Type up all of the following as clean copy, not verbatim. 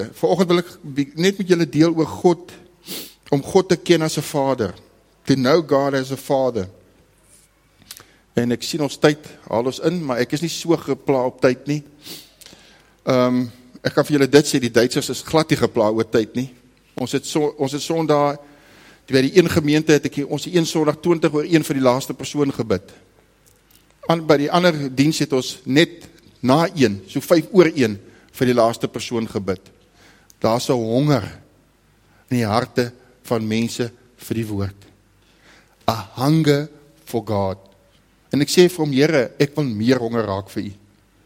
Vanoggend wil ek net met julle deel oor God, om God te ken as 'n Vader. To know God as a Father. En ek sien ons tyd, haal ons in, maar ek is nie so gepla op tyd nie. Ek kan vir julle dit sê, die Duitsers is glad nie gepla oor tyd nie. Ons het Sondag, by die een gemeente het ek ons die een Sondag 20 oor 1 vir die laaste persoon gebid. By die ander diens het ons net na 1, so 5 oor 1 vir die laaste persoon gebid. Daar is 'n honger in die harte van mense vir die woord. A hunger for God. En ek sê vir hom, Here, ek wil meer honger raak vir U.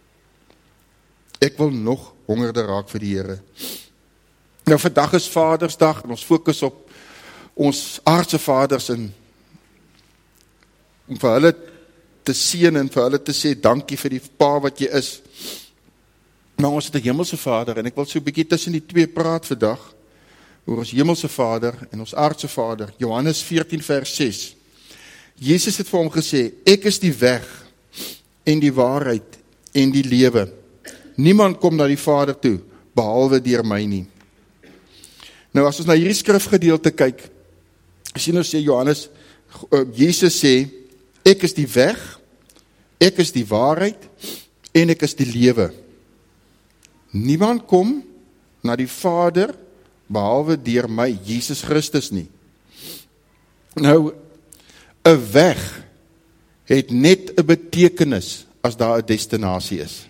Ek wil nog hongerder raak vir die Here. Nou vandag is Vadersdag en ons fokus op ons aardse vaders en om vir hulle te seën en vir hulle te sê dankie vir die pa wat jy is. Maar ons het 'n hemelse Vader en ek wil so 'n bietjie tussen die twee praat vandag oor ons hemelse Vader en ons aardse Vader. Johannes 14 vers 6. Jesus het vir hom gesê, ek is die weg en die waarheid en die lewe. Niemand kom na die Vader toe, behalwe deur my nie. Nou as ons na hierdie skrifgedeelte kyk, sien ons sê Johannes, Jesus sê, ek is die weg, ek is die waarheid en ek is die lewe. Niemand kom na die Vader, behalwe deur my, Jesus Christus nie. Nou, 'n weg het net 'n betekenis as daar 'n destinasie is.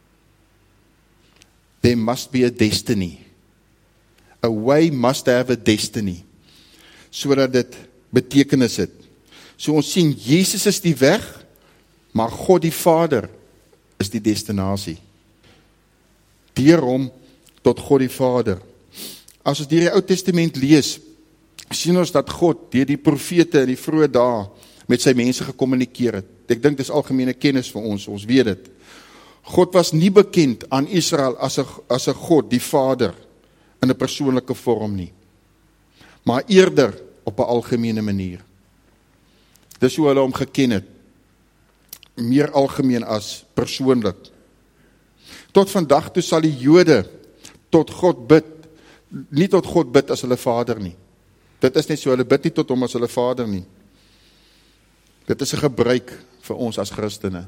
There must be a destiny. A way must have a destiny, sodat dit betekenis het. So ons sien, Jesus is die weg, maar God die Vader is die destinasie. Deur hom tot God die Vader. As ons deur die Ou Testament lees, sien ons dat God deur die profete in die vroeë dae met sy mense gekommunikeer het. Ek dink dis algemene kennis vir ons weet dit. God was nie bekend aan Israel as 'n God, die Vader, in 'n persoonlike vorm nie, maar eerder op 'n algemene manier. Dis hoe hulle hom geken het, meer algemeen as persoonlik. Tot vandag toe sal die Jode tot God bid, nie tot God bid as hulle Vader nie. Dit is net so, hulle bid nie tot hom as hulle Vader nie. Dit is 'n gebruik vir ons as Christene,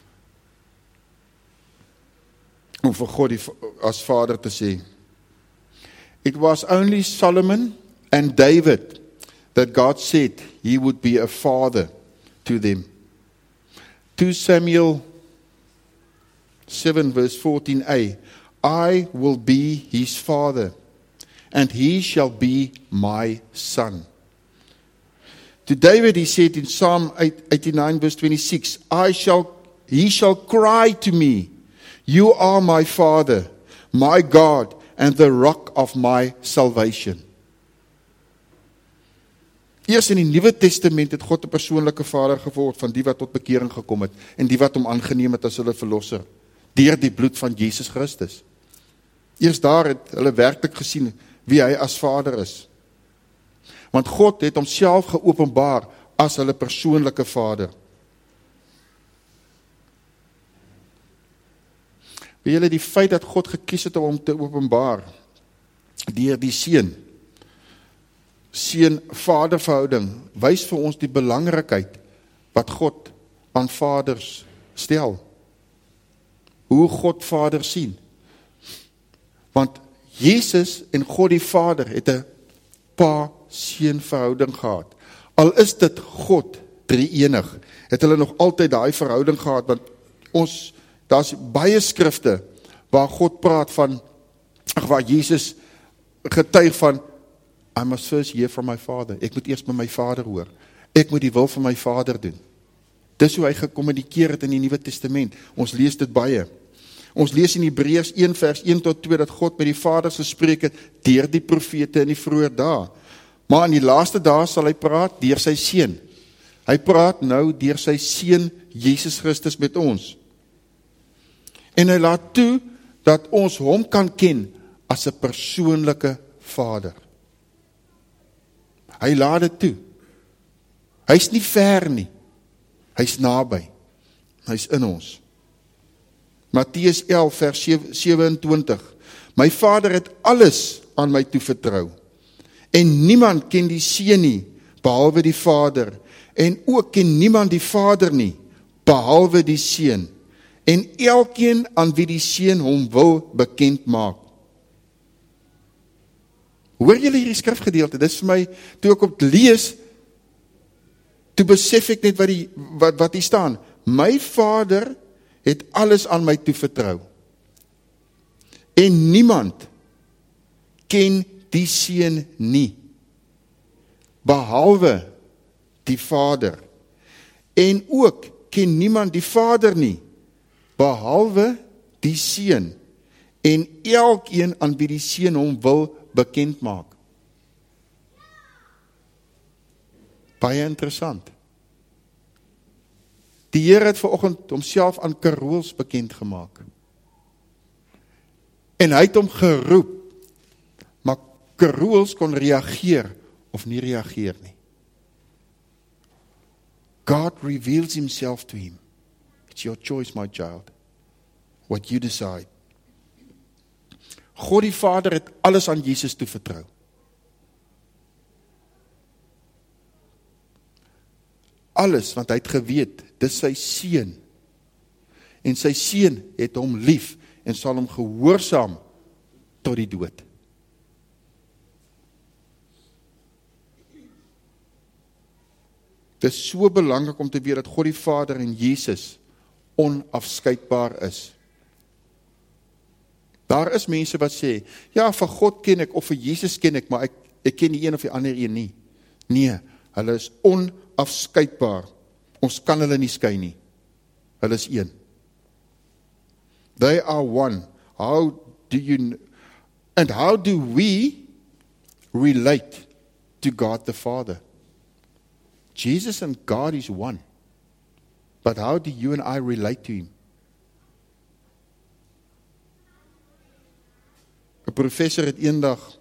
om vir God as Vader te sê. It was only Solomon and David that God said he would be a father to them. 2 Samuel 7 verse 14a, I will be his father, and he shall be my son. To David he said in Psalm 89 verse 26, he shall cry to me, you are my Father, my God, and the rock of my salvation. Eers in die Nuwe Testament het God 'n persoonlike Vader geword van die wat tot bekering gekom het en die wat hom aangeneem het as hulle verlosser deur die bloed van Jesus Christus. Eers daar het hulle werklik gesien wie hy as Vader is. Want God het homself geopenbaar as hulle persoonlike Vader. Weet julle, die feit dat God gekies het om hom te openbaar deur die seun-vader-verhouding wys vir ons die belangrikheid wat God aan vaders stel. Hoe God Vader sien. Want Jesus en God die Vader het 'n pa-seun verhouding gehad. Al is dit God drie-enig, het hulle nog altyd daai verhouding gehad, want daar's baie skrifte waar God praat van, waar Jesus getuig van, I must first hear from my Father. Ek moet eers by my Vader hoor. Ek moet die wil van my Vader doen. Dis hoe hy gekommunikeer het in die Nuwe Testament. Ons lees dit baie. Ons lees in Hebreërs 1 vers 1 tot 2 dat God met die Vaders gespreek het deur die profete in die vroeë dae. Maar in die laaste dae sal hy praat deur sy seun. Hy praat nou deur sy seun Jesus Christus met ons. En hy laat toe dat ons hom kan ken as 'n persoonlike Vader. Hy laat dit toe. Hy's nie ver nie. Hy's naby. Hy's in ons. Matteus 11 vers 27. My Vader het alles aan my toevertrou. En niemand ken die Seun nie, behalwe die Vader. En ook ken niemand die Vader nie, behalwe die Seun. En elkeen aan wie die Seun hom wil bekend maak. Hoor julle hierdie skrifgedeelte? Dit is vir my, toe ek op lees, toe besef ek net wat hier staan. My Vader het alles aan my toevertrou. En niemand ken die Seun nie, behalwe die Vader. En ook ken niemand die Vader nie, behalwe die Seun. En elkeen aan wie die Seun hom wil bekend maak. Baie interessant. Die Here het vanoggend homself aan Karools bekend gemaak. En hy het hom geroep, maar Karools kon reageer of nie reageer nie. God reveals himself to him. It's your choice, my child. What you decide. God die Vader het alles aan Jesus toevertrou. Alles, want hy het geweet, dis sy Seun. En sy Seun het hom lief en sal hom gehoorsaam tot die dood. Dit is so belangrik om te weet dat God die Vader en Jesus onafskeidbaar is. Daar is mense wat sê, ja, vir God ken ek, of vir Jesus ken ek, maar ek ken die een of die ander een nie. Nee, hulle is onafskeidbaar. Ons kan hulle nie skei nie. Hulle is een. They are one. How do we relate to God the Father? Jesus and God is one. But how do you and I relate to him? 'n professor het eendag,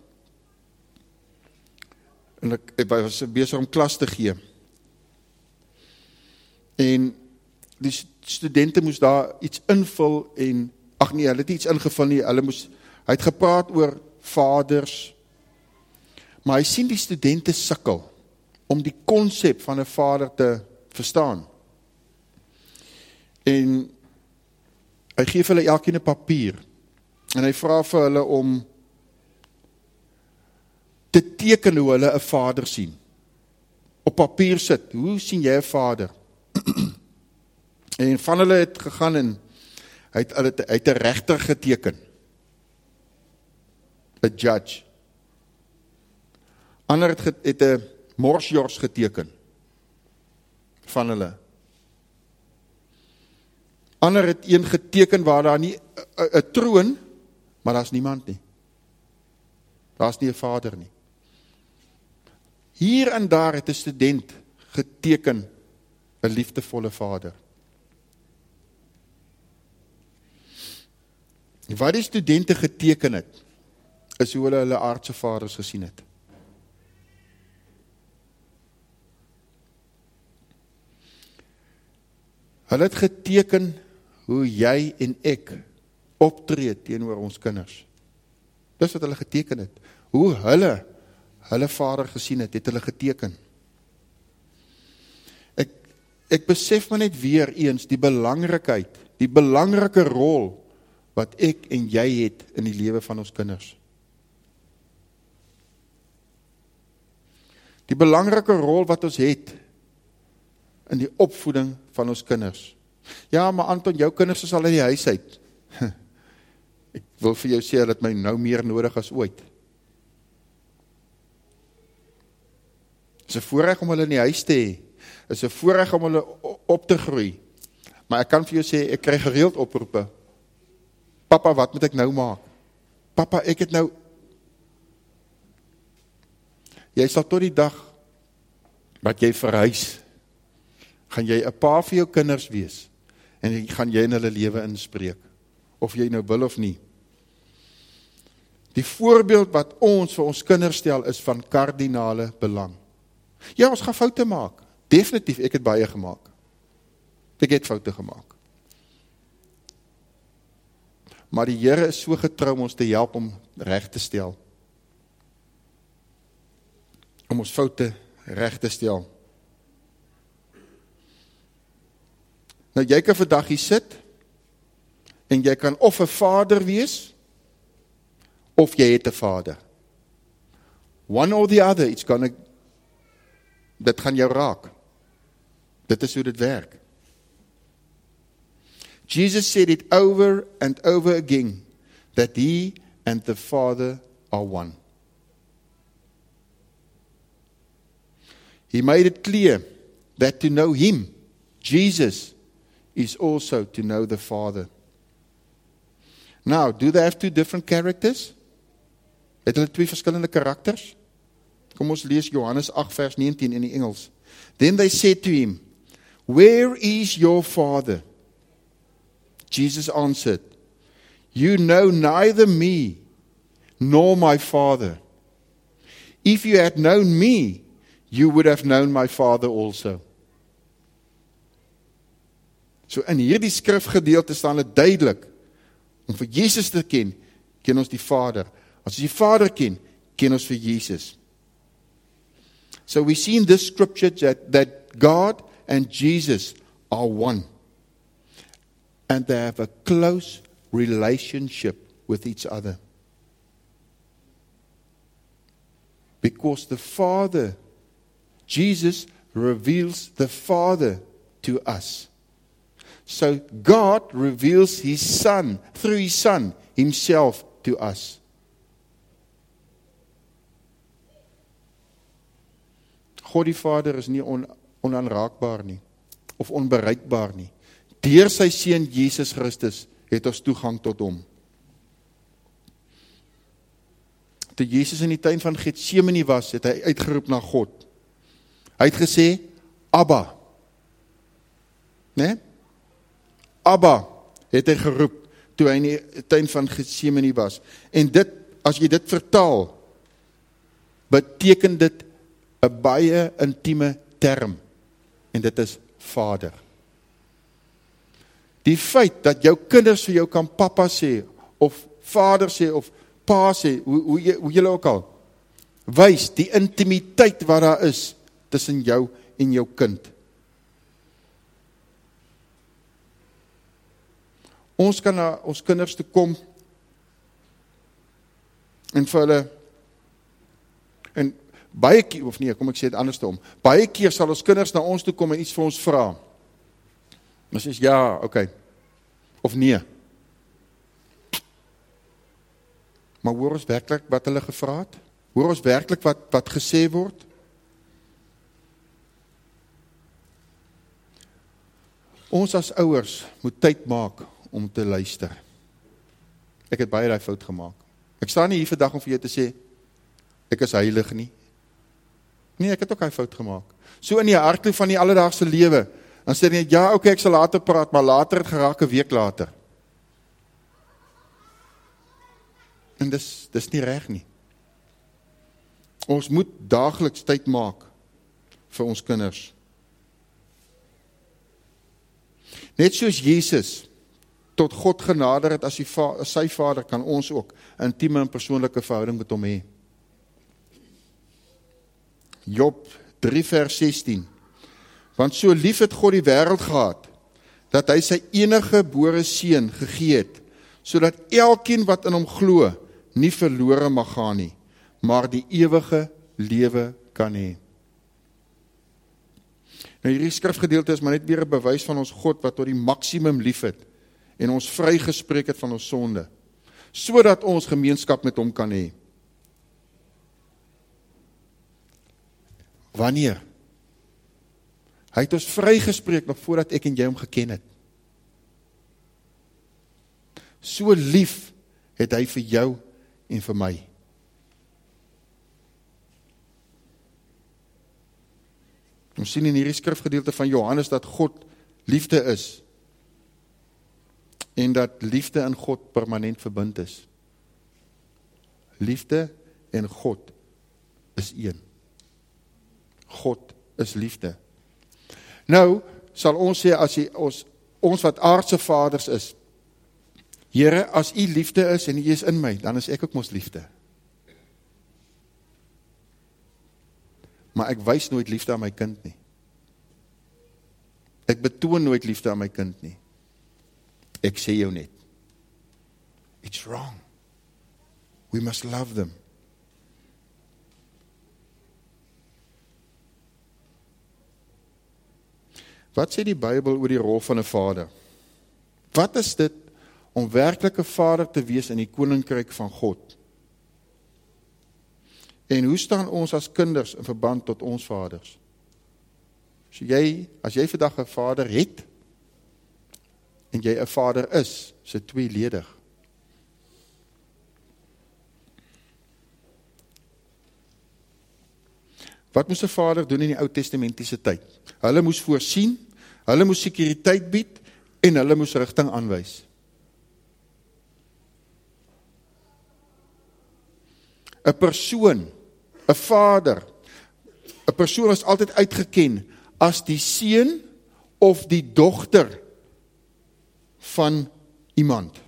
en ek was besig om klas te gee, en die studente moes daar iets invul, en, hulle het iets ingevul nie, hy het gepraat oor vaders, maar hy sien die studente sukkel, om die konsep van 'n vader te verstaan. En hy gee vir hulle elkeen 'n papier, en hy vra vir hulle om te teken hoe hulle 'n vader sien. Op papier sit, hoe sien jy 'n vader? En van hulle het gegaan en hy het 'n regter geteken. 'n judge. Ander het 'n morsjors geteken. Van hulle. Ander het een geteken waar daar nie 'n troon, maar daar's niemand nie. Daar's nie 'n vader nie. Hier en daar het 'n student geteken 'n liefdevolle vader. Wat die studente geteken het, is hoe hulle aardse vaders gesien het. Hulle het geteken hoe jy en ek optree teenoor ons kinders. Dis wat hulle geteken het. Hoe hulle vader gesien het hulle geteken. Ek besef maar net weer eens die belangrikheid, die belangrike rol wat ek en jy het in die lewe van ons kinders. Die belangrike rol wat ons het in die opvoeding van ons kinders. Ja, maar Anton, jou kinders is al in die huis uit. Ek wil vir jou sê, dat my nou meer nodig as ooit. Het is 'n voorreg om hulle in die huis te hê. Het is 'n voorreg om hulle op te groei. Maar ek kan vir jou sê, ek kry gereeld oproepe. Papa, wat moet ek nou maak? Papa, ek het nou... Jy sal tot die dag wat jy verhuis, gaan jy 'n pa vir jou kinders wees, en gaan jy in hulle lewe inspreek, of jy nou wil of nie. Die voorbeeld wat ons vir ons kinders stel, is van kardinale belang. Ja, ons gaan foute maak. Definitief, ek het baie gemaak. Ek het foute gemaak. maar die Here is so getrou om ons te help om reg te stel. Om ons foute reg te stel. Nou jy kan vandag hier sit, en jy kan of 'n vader wees, of jy het 'n vader. One or the other, dit gaan jou raak. Dit is hoe dit werk. Jesus said it over and over again, that he and the Father are one. He made it clear that to know him, Jesus, is also to know the Father. Now, do they have two different characters? Het hulle twee verskillende karakters? Kom ons lees Johannes 8 vers 19 in die Engels. Then they said to him, "Where is your Father?" Jesus answered, "You know neither me nor my Father. If you had known me, you would have known my Father also." So in hierdie skrifgedeelte staan dit duidelik, om vir Jesus te ken, ken ons die Vader. As ons die Vader ken, ken ons vir Jesus. So we see in this scripture that God and Jesus are one. And they have a close relationship with each other. Because the Father, Jesus reveals the Father to us. So God reveals His Son, through His Son, Himself to us. God die Vader is nie onaanraakbaar nie, of onbereikbaar nie. Deur sy Seun Jesus Christus het ons toegang tot hom. Toe Jesus in die tuin van Getsemane was, het hy uitgeroep na God. Hy het gesê, Abba. Né? Abba het hy geroep, toe hy in die tuin van Getsemane was. En dit, as jy dit vertaal, beteken dit 'n baie intieme term, en dit is Vader. Die feit dat jou kinders vir jou kan papa sê, of vader sê, of pa sê, hoe julle ook al, wys die intimiteit wat daar is tussen jou en jou kind. Ons kan na ons kinders toe kom en vir hulle, en baie keer, of nee, kom ek sê dit andersom, baie keer sal ons kinders na ons toe kom en iets vir ons vra. Ons sê, ja, okay, of nee. Maar hoor ons werklik wat hulle gevra het? Hoor ons werklik wat gesê word? Ons as ouers moet tyd maak om te luister. Ek het baie daai fout gemaak. Ek staan nie hier vandag om vir jou te sê, ek is heilig nie. Nee, ek het ook daai fout gemaak. So in die hartklop van die alledaagse lewe, dan sê jy, ja, okay, ek sal later praat, maar later het geraak 'n week later. En dis nie reg nie. Ons moet daagliks tyd maak vir ons kinders. Net soos Jesus tot God genader het as sy Vader, kan ons ook 'n intieme en persoonlike verhouding met hom hê. Job 3 vers 16. Want so lief het God die wêreld gehad, dat hy sy enige gebore seun gegee het, sodat elkeen wat in hom glo, nie verlore mag gaan nie, maar die ewige lewe kan hê. Nou hierdie skrifgedeelte is maar net weer 'n bewys van ons God wat tot die maksimum lief het en ons vrygespreek het van ons sonde, sodat ons gemeenskap met hom kan hê. Wanneer? Hy het ons vrygespreek nog voordat ek en jy hom geken het. So lief het hy vir jou en vir my. Ons sien in hierdie skrifgedeelte van Johannes dat God liefde is en dat liefde in God permanent verbind is. Liefde en God is een. God is liefde. Nou, sal ons sê, as ons wat aardse vaders is, Here, as U liefde is en U is in my, dan is ek ook mos liefde. Maar ek wys nooit liefde aan my kind nie. Ek betoon nooit liefde aan my kind nie. Ek sê jou net. It's wrong. We must love them. Wat sê die Bybel oor die rol van 'n vader? Wat is dit om werklik 'n vader te wees in die koninkryk van God? En hoe staan ons as kinders in verband tot ons vaders? As jy vandag 'n vader het, en jy 'n vader is, so tweeledig. Wat moes 'n vader doen in die Ou Testamentiese tyd? Hulle moes voorsien, hulle moes sekuriteit bied, en hulle moes rigting aanwys. 'n persoon, 'n vader, 'n persoon is altyd uitgeken as die seun of die dogter van iemand.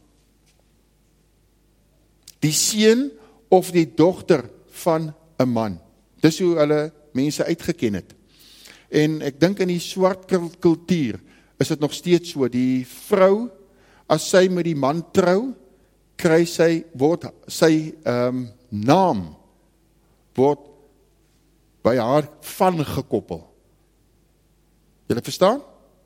Die seun of die dogter van 'n man. Dis hoe hulle mense uitgeken het. En ek dink in die swart kultuur is dit nog steeds so, die vrou, as sy met die man trou, word sy naam word by haar van gekoppel. Julle verstaan?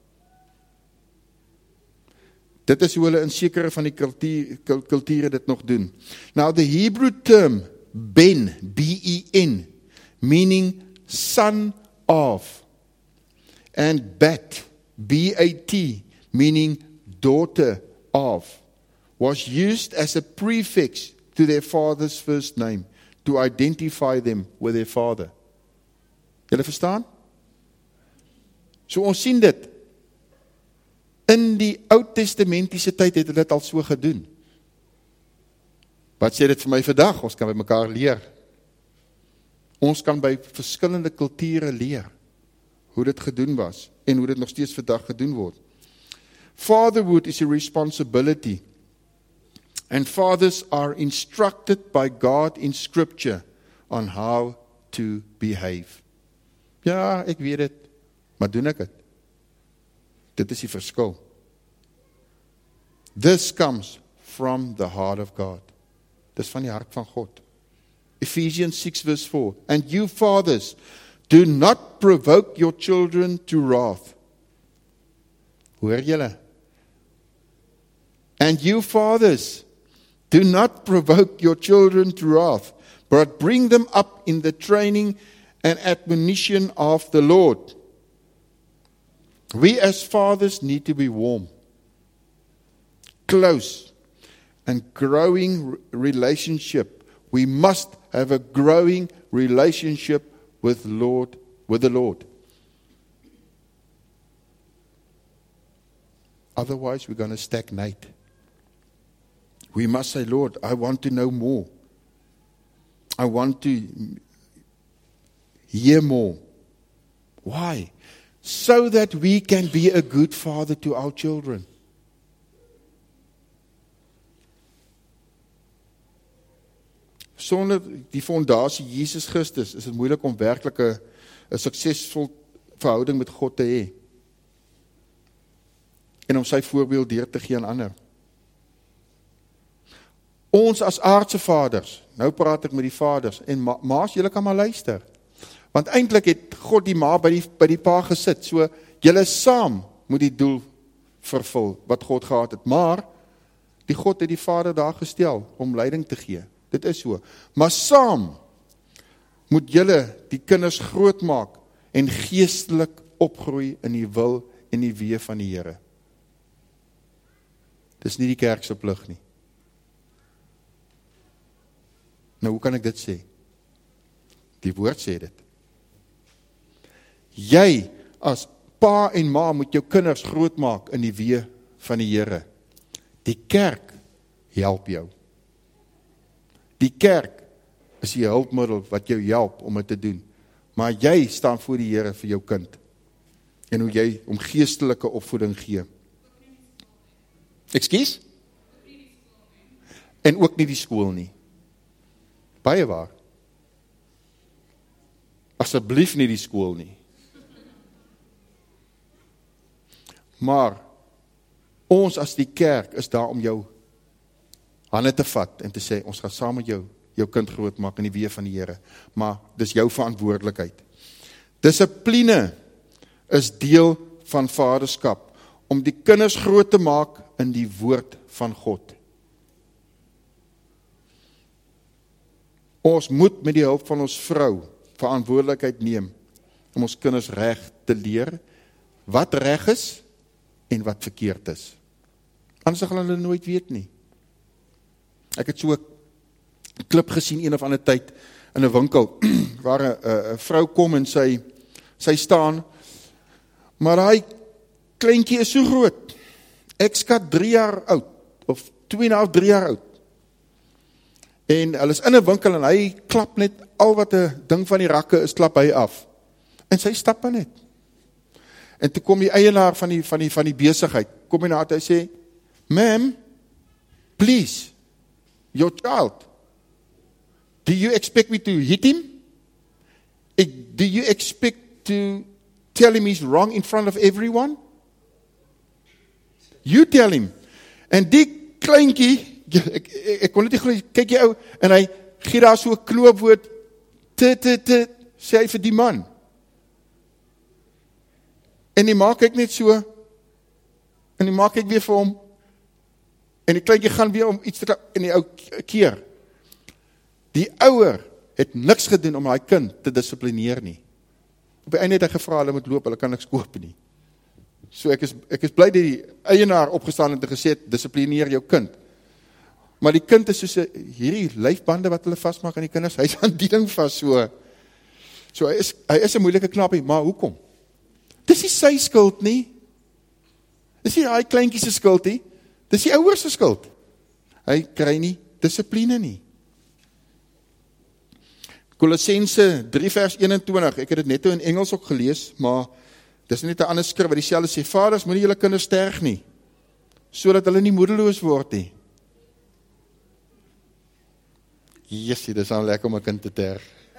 Dit is hoe hulle in sekere van die kulture dit nog doen. Now the Hebrew term ben, B-E-N, meaning son of, and bat, B-A-T, meaning daughter of, was used as a prefix to their father's first name, to identify them with their father. Julle verstaan? So ons sien dit. In die Oud Testamentiese tyd het hulle dit al so gedoen. Wat sê dit vir my vandag? Ons kan by mekaar leer. Ons kan by verskillende kulture leer hoe dit gedoen was en hoe dit nog steeds vandag gedoen word. Fatherhood is a responsibility, and fathers are instructed by God in Scripture on how to behave. Ja, ek weet dit, maar doen ek het? Dit is die verskil. This comes from the heart of God. Dis van die hart van God. Ephesians 6 verse 4. And you fathers, do not provoke your children to wrath. Hoor julle? And you fathers, do not provoke your children to wrath, but bring them up in the training and admonition of the Lord. We as fathers need to be warm, close, and growing relationship. We must have a growing relationship with the Lord. Otherwise, we're going to stagnate. We must say, Lord, I want to know more. I want to hear more. Why? So that we can be a good father to our children. Sonder die fondasie Jesus Christus is dit moeilik om werklik 'n suksesvol verhouding met God te hê. En om sy voorbeeld deur te gee aan ander. Ons as aardse vaders, nou praat ek met die vaders, en ma's, julle kan maar luister. Want eintlik het God die ma by die pa gesit, so julle saam moet die doel vervul wat God gehad het. Maar die God het die vader daar gestel om leiding te gee. Dit is so. Maar saam moet julle die kinders grootmaak en geestelik opgroei in die wil en die weë van die Here. Dis nie die kerk se plig nie. Nou, hoe kan ek dit sê? Die woord sê dit. Jy as pa en ma moet jou kinders grootmaak in die weë van die Here. Die kerk help jou. Die kerk is die hulpmiddel wat jou help om dit te doen. Maar jy staan voor die Here vir jou kind. En hoe jy om geestelike opvoeding gee. Ekskuus? En ook nie die skool nie. Baie waar. Asseblief nie die skool nie. Maar, ons as die kerk is daar om jou hande te vat en te sê, ons gaan saam met jou kind groot maak in die weë van die Here. Maar, dis jou verantwoordelikheid. Dissipline is deel van vaderskap, om die kinders groot te maak in die woord van God. Ons moet met die hulp van ons vrou verantwoordelikheid neem, om ons kinders reg te leer, wat reg is, en wat verkeerd is. Anders gaan hulle nooit weet nie. Ek het so 'n klip gesien een of ander tyd in 'n winkel, waar 'n vrou kom en sy staan, maar hy kleintjie is so groot. Ek skat 3 jaar oud, of 2,5, 3 jaar oud. En hulle is in 'n winkel en hy klap net al wat 'n ding van die rakke is, klap hy af. En sy stap net. En toe kom die eienaar van die besigheid, kom hy na haar, hy sê, "Ma'am, please, your child, do you expect me to hit him? Do you expect to tell him he's wrong in front of everyone? You tell him." En die kleintjie, ek kon net nie glo, kyk jy ou, en hy gee daar so 'n knoopwoord, sê hy vir die man. En die ma kyk net so, en die ma kyk weer vir hom, en die kleintjie gaan weer om iets te klap, en die ou keer. Die ouer het niks gedoen om hy kind te dissiplineer nie. Op die einde het hy gevra, hulle moet loop, hulle kan niks koop nie. So ek is bly dat die eienaar opgestaan en gesê, dissiplineer jou kind. Maar die kind is soos hierdie lyfbande wat hulle vastmaak aan die kinders, hy is aan die ding vast, so hy is 'n moeilike knappie, maar hoekom? Dis nie sy skuld nie. Dis nie hy kleintjie se skuld nie. Dis die ouers se skuld. Hy kry nie dissipline nie. Kolossense 3 vers 21, ek het dit net in Engels ook gelees, maar dis net 'n ander skrif wat dieselfde sê, vaders, moenie julle kinders terg nie, sodat hulle nie moedeloos word nie. Jessie, dis al lekker om 'n kind te terg.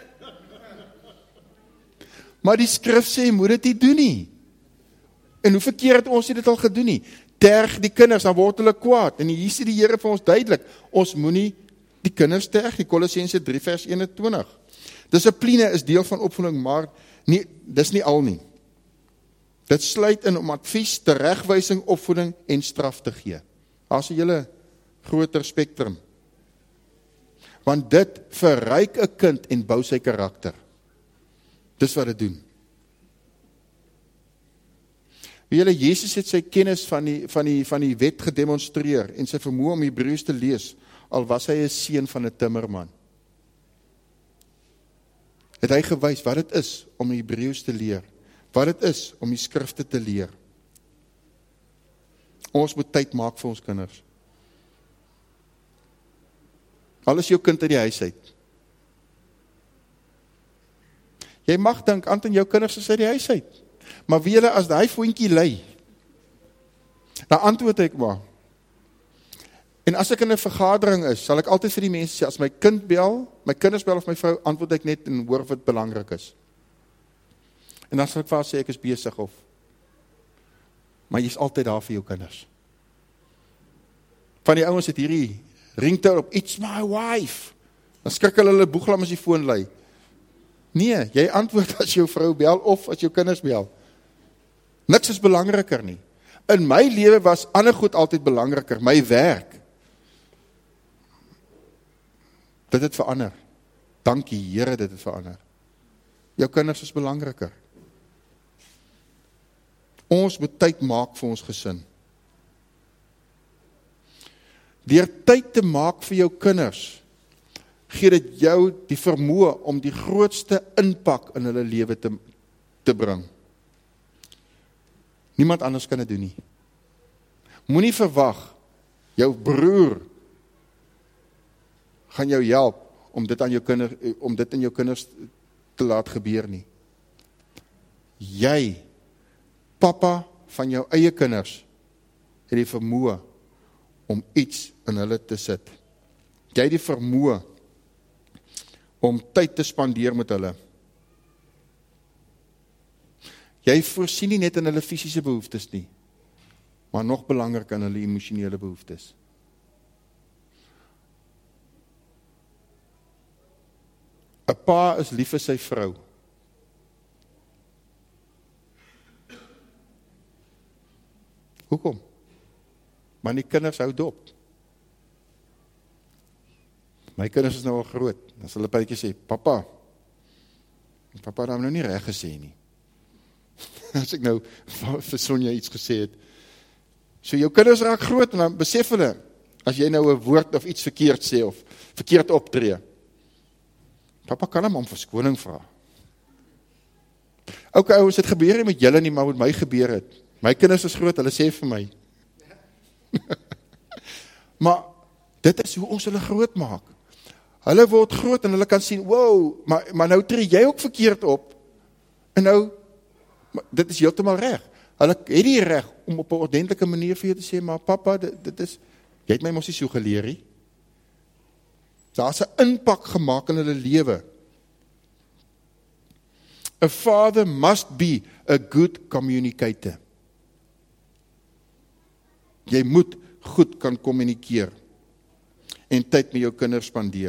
Maar die skrif sê, moet dit nie doen nie. En hoe verkeerd het ons dit al gedoen nie? Terg die kinders, dan word hulle kwaad. En hier sê die Here vir ons duidelik, ons moenie die kinders terg nie. Kolossense 3 vers 21. Dissipline is deel van opvoeding, maar dis nie al nie. Dit sluit in om advies, teregwysing, opvoeding en straf te gee. As 'n hele groter spektrum. Want dit verryk 'n kind en bou sy karakter. Dis wat dit doen. Julle, Jesus het sy kennis van die wet gedemonstreer en sy vermoë om Hebreëus te lees, al was hy 'n seun van 'n timmerman. Het hy gewys wat dit is om Hebreëus te leer, wat dit is om die skrifte te leer. Ons moet tyd maak vir ons kinders. Al is jou kind uit die huis uit. Jy mag dink, Anton, jou kinders is uit die huis uit. Maar weet jy, as die voetjie lei, dan antwoord ek maar. En as ek in 'n vergadering is, sal ek altyd vir die mense sê, as my kinders bel of my vrou, antwoord ek net en hoor wat belangrik is. En dan sal ek vir haar sê, ek is besig maar jy is altyd daar vir jou kinders. Van die ouens het hierdie ringtoon op, it's my wife. Dan skrik hulle boeglam as die foon lei. Nee, jy antwoord as jou vrou bel of as jou kinders bel. Niks is belangriker nie. In my lewe was ander goed altyd belangriker, my werk. Dit het verander. Dankie Here, dit het verander. Jou kinders is belangriker. Ons moet tyd maak vir ons gesin. Deur tyd te maak vir jou kinders, gee dit jou die vermoë om die grootste impak in hulle lewe te bring. Niemand anders kan dit doen nie. Moenie verwag, jou broer gaan jou help om dit in jou kinders te laat gebeur nie. Jy, papa van jou eie kinders, het die vermoë om iets in hulle te sit. Jy het die vermoë om tyd te spandeer met hulle. Jy voorsien nie net in hulle fisiese behoeftes nie, maar nog belangrik in hulle emosionele behoeftes. Een pa is lief vir sy vrou. Hoekom? Maar die kinders hou dop. My kinders is nou al groot. Dan sal hulle bytjie sê, papa het nou nie reg gesê nie. As ek nou vir Sonja iets gesê het. So jou kinders raak groot en dan besef hulle, as jy nou 'n woord of iets verkeerd sê of verkeerd optree. Papa kan hom om verskoning vra. Ok, ouens, dit gebeur nie met julle nie, maar met my gebeur het. My kinders is groot, hulle sê vir my. Maar dit is hoe ons hulle groot maak. Hulle word groot en hulle kan sien, wow, maar nou tree jy ook verkeerd op. En nou, dit is heeltemal reg. Hulle het die reg om op 'n ordentlike manier vir jou te sê, maar papa, dit is, jy het my mos nie so geleer nie. Daar's 'n impak gemaak in hulle lewe. A father must be a good communicator. Jy moet goed kan kommunikeer en tyd met jou kinders spandeer.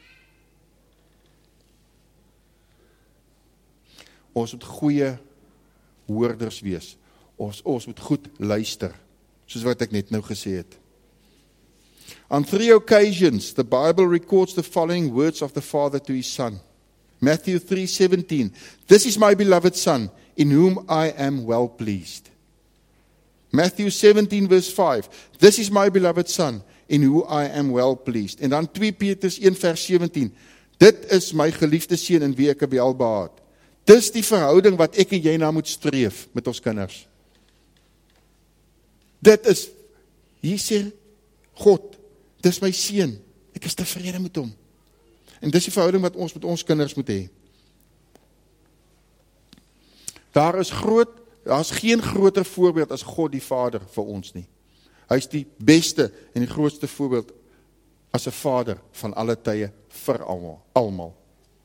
Ons moet goeie hoorders wees. Ons moet goed luister, soos wat ek net nou gesê het. On 3 occasions, the Bible records the following words of the Father to his Son. Matthew 3:17, this is my beloved Son, in whom I am well pleased. Matthew 17 verse 5, this is my beloved Son, in whom I am well pleased. En dan 2 Petrus 1 vers 17, dit is my geliefde seun in wie ek welbehaag. Dis die verhouding wat ek en jy na moet streef met ons kinders. Dit is, hier sê God, dis my seun, ek is tevrede met hom. En dis die verhouding wat ons met ons kinders moet hê. Daar is geen groter voorbeeld as God die Vader vir ons nie. Hy is die beste en die grootste voorbeeld as 'n vader van alle tye vir almal.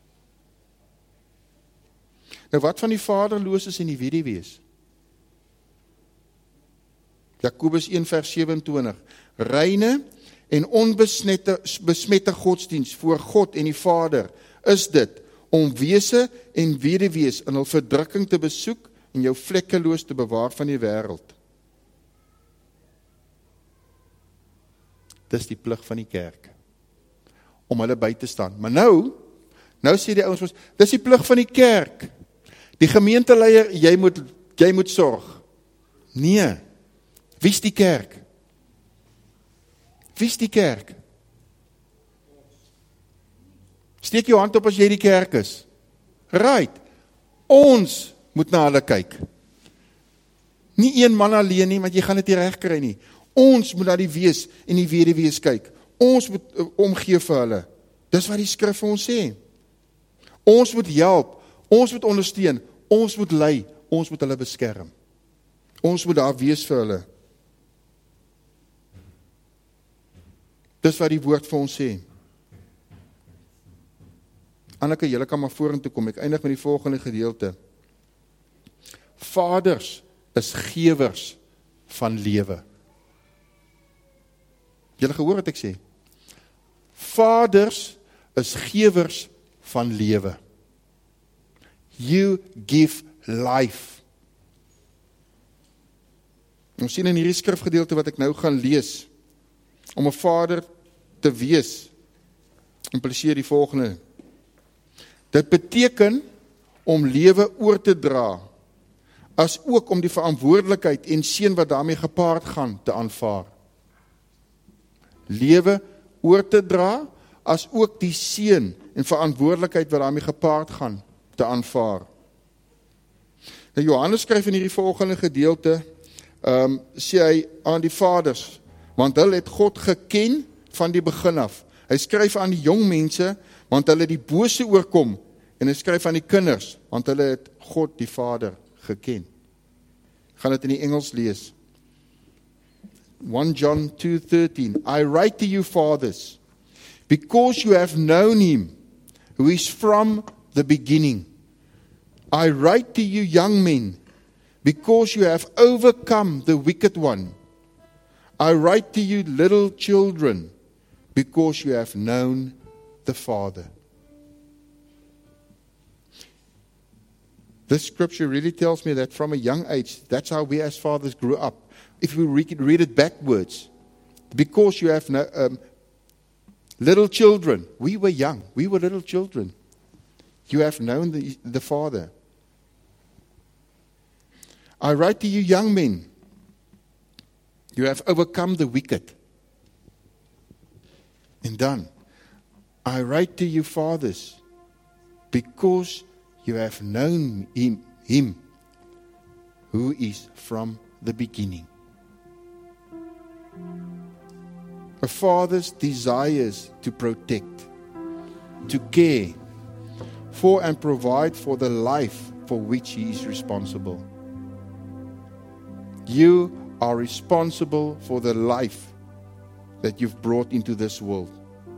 Nou wat van die vaderloses en die weduwees? Jakobus 1 vers 27, reine en onbesmette godsdienst voor God en die Vader is dit, om wese en weduwees in hul verdrukking te besoek en jou vlekkeloos te bewaar van die wêreld. Dis die plig van die kerk, om hulle by te staan. Maar nou sê die ouens, dis die plig van die kerk. Die gemeenteleier, jy moet sorg. Nee, wie is die kerk? Wie is die kerk? Steek jou hand op as jy die kerk is. Right, ons moet na hulle kyk. Nie een man alleen nie, want jy gaan dit nie reg kry nie. Ons moet na die wees en die weduwees kyk. Ons moet omgee vir hulle. Dis wat die skrif vir ons sê. Ons moet help, ons moet ondersteun, ons moet lei, ons moet hulle beskerm. Ons moet daar wees vir hulle. Dis wat die woord vir ons sê. Anneke, julle kan maar vorentoe kom, ek eindig met die volgende gedeelte. Vaders is gewers van lewe. Julle gehoor wat ek sê? Vaders is gewers van lewe. You give life. Ons sien in hierdie skrifgedeelte wat ek nou gaan lees, om 'n vader te wees, impliseer die volgende. Dit beteken om lewe oor te dra, as ook om die verantwoordelikheid en seën wat daarmee gepaard gaan te aanvaar. Lewe oor te dra, as ook die seën en verantwoordelikheid wat daarmee gepaard gaan te aanvaar. Nou Johannes skryf in hierdie volgende gedeelte, sê hy aan die vaders, want hulle het God geken van die begin af. Hy skryf aan die jong mense, want hulle die bose oorkom, en hy skryf aan die kinders, want hulle het God die Vader geken. Ek gaan dit in die Engels lees. 1 John 2:13, I write to you fathers, because you have known him, who is from the beginning. I write to you, young men, because you have overcome the wicked one. I write to you, little children, because you have known the Father. This scripture really tells me that from a young age, that's how we as fathers grew up. If we read it backwards, because you have little children, we were young, we were little children. You have known the Father. I write to you, young men, you have overcome the wicked. And done. I write to you, fathers, because you have known him who is from the beginning. A father's desires to protect, to care for and provide for the life for which he is responsible. You are responsible for the life that you've brought into this world.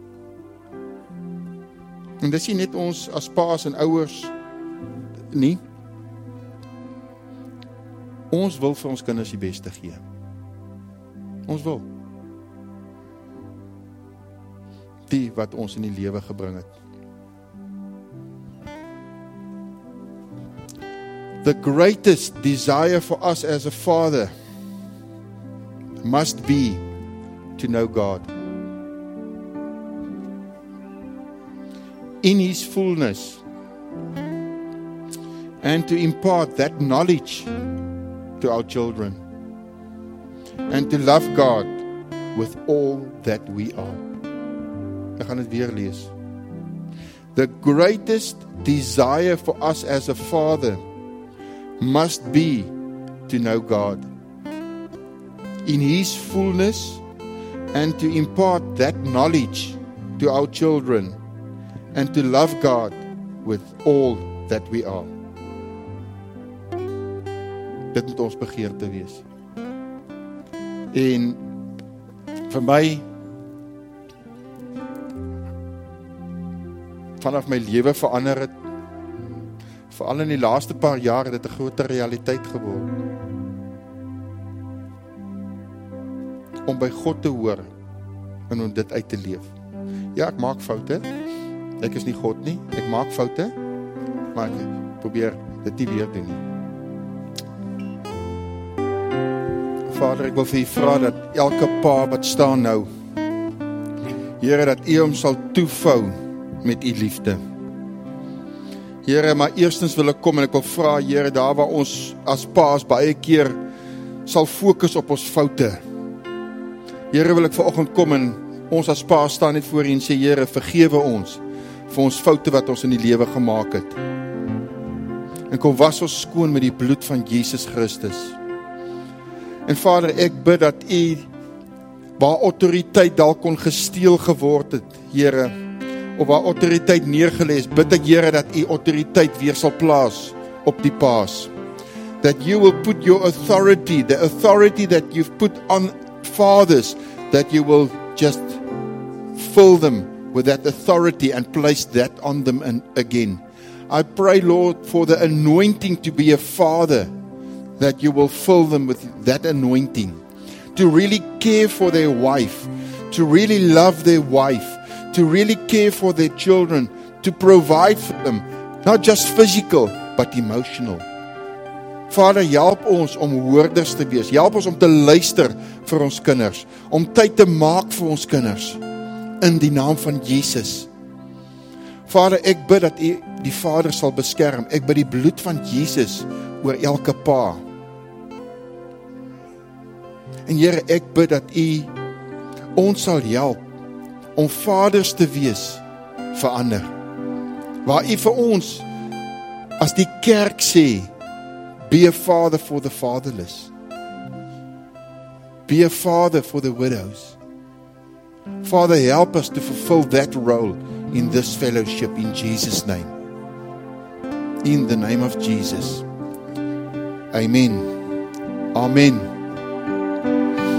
En dis nie net ons as paas en ouers nie. Ons wil vir ons kinders die beste gee. Ons wil. Die wat ons in die lewe gebring het. The greatest desire for us as a father must be to know God. In his fullness, and to impart that knowledge to our children, and to love God with all that we are. Ek gaan dit weer lees. The greatest desire for us as a father must be to know God in his fullness, and to impart that knowledge to our children, and to love God with all that we are. Dit moet ons begeerte wees. En vir my, vanaf my lewe verander het, veral in die laaste paar jaar het dit 'n groter realiteit geword. Om by God te hoor en om dit uit te leef. Ja, ek maak foute. Ek is nie God nie. Ek maak foute, maar ek probeer dit nie weer doen nie. Vader, ek wil vir u vra dat elke pa wat staan nou, Here, dat u hom sal toevou met u liefde. Here, maar eerstens wil ek kom en ek wil vra, Here, daar waar ons as paas baie keer sal fokus op ons foute. Here, wil ek vanoggend kom en ons as paas staan net voor u en sê, Here, vergewe ons vir ons foute wat ons in die lewe gemaak het. En kom was ons skoon met die bloed van Jesus Christus. En Vader, ek bid dat u, waar autoriteit dalk kon gesteel geword het, Here, of waar autoriteit neergelees, bid ek, Here, dat u autoriteit weer sal plaas op die paas. That you will put your authority, the authority that you've put on fathers, that you will just fill them with that authority and place that on them and again. I pray, Lord, for the anointing to be a father, that you will fill them with that anointing, to really care for their wife, to really love their wife, to really care for their children, to provide for them, not just physical, but emotional. Vader, help ons om hoorders te wees, help ons om te luister vir ons kinders, om tyd te maak vir ons kinders, in die naam van Jesus. Vader, ek bid dat u die vader sal beskerm, ek bid die bloed van Jesus oor elke pa. En Here, ek bid dat u ons sal help om vaders te wees vir ander. Waar u vir ons, as die kerk sê, be a father for the fatherless. Be a father for the widows. Father, help us to fulfill that role in this fellowship in Jesus' name. In the name of Jesus. Amen. Amen.